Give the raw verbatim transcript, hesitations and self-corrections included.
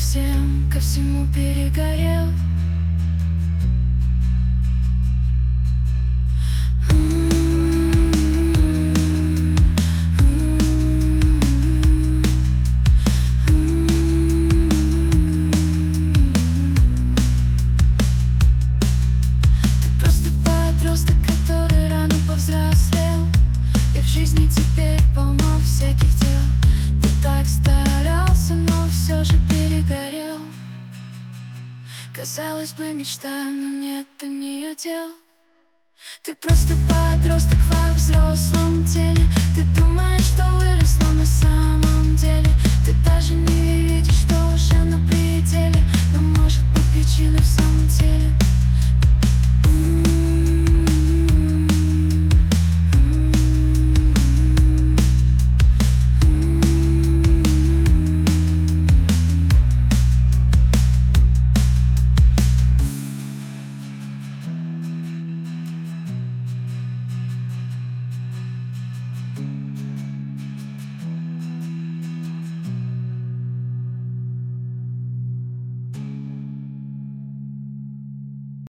совсем ко всему перегорел. Ты просто подросток, который рано повзрослел, и в жизни теперь полно всяких дел. Ты так старался, но все же перегорел. Казалось бы, мечта, но нет, это не ее дел. Ты просто подросток во взрослом теле. Ты думаешь, что вырос, но на самом деле ты даже не видишь, что уже на пределе. Но может быть причина в самом деле.